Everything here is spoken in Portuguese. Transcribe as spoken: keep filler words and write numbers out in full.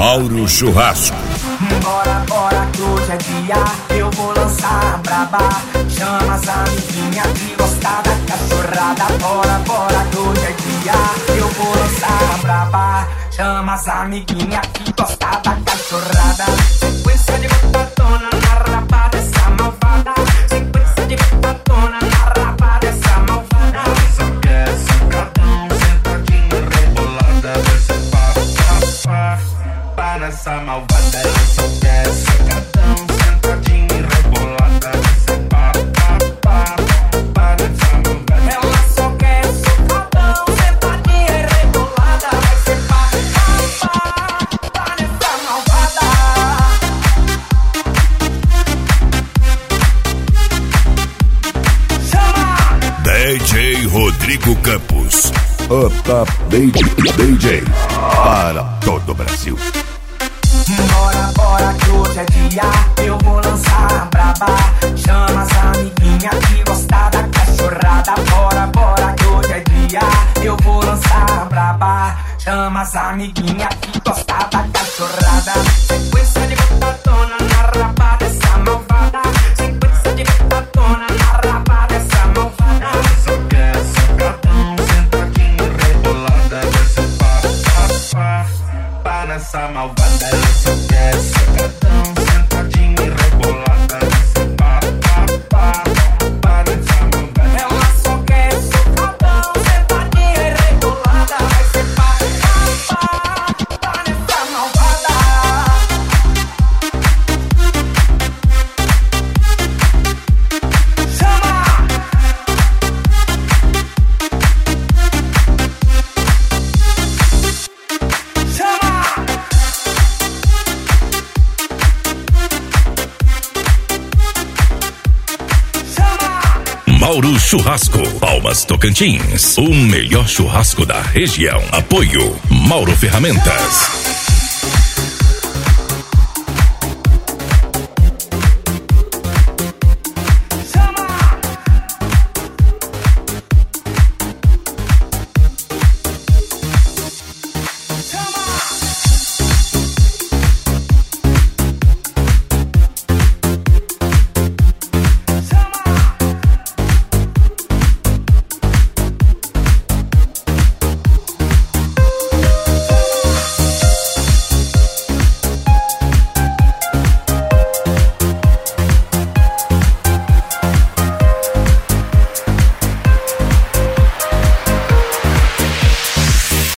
Mauro Churrasco. Bora, bora que hoje é dia, eu vou lançar a braba. Chama as amiguinhas que gostar da cachorrada. Bora, bora que hoje é dia, eu vou lançar a braba. Chama as amiguinhas que gostar da cachorrada. Sequência de botadona na raba dessa malvada. Sequência de botadona na raba dessa malvada. Ela só quer sacadão, sentadinha, rebolada. Vai ser pá, pá, pá, pá nessa malvada. Ela só quer sacadão, sentadinha, rebolada. Vai ser pá, pá, pá, pá nessa malvada. Ela só quer socadão, sentadinha, rebolada. Vai ser pá, pá, pá, pá nessa malvada. D J Rodrigo Campos, o top D J, D J para todo o Brasil. Bora, bora que hoje é dia, eu vou lançar a braba. Chama as amiguinhas que gostar da cachorrada. Bora, bora que hoje é dia, eu vou lançar a braba. Chama as amiguinhas que gostar da cachorrada. Sequência de botadona na raba dessa malvada. Sequência de botadona na raba dessa malvada. Ela só quer sacadão, sentadinha, rebolada. Vai ser pá, pá, pá, pá nessa malvada. Ela só quer sacadão, sentadinha, rebolada. Vai ser pá, pá, pá, pá nessa malvada. Ela só quer socadão, sentadinha e rebolada. Vai ser pá, pá, pá, pá nessa malvada. Chama! Chama! Chama! Mauro Churrasco, Palmas Tocantins, o melhor churrasco da região. Apoio Mauro Ferramentas.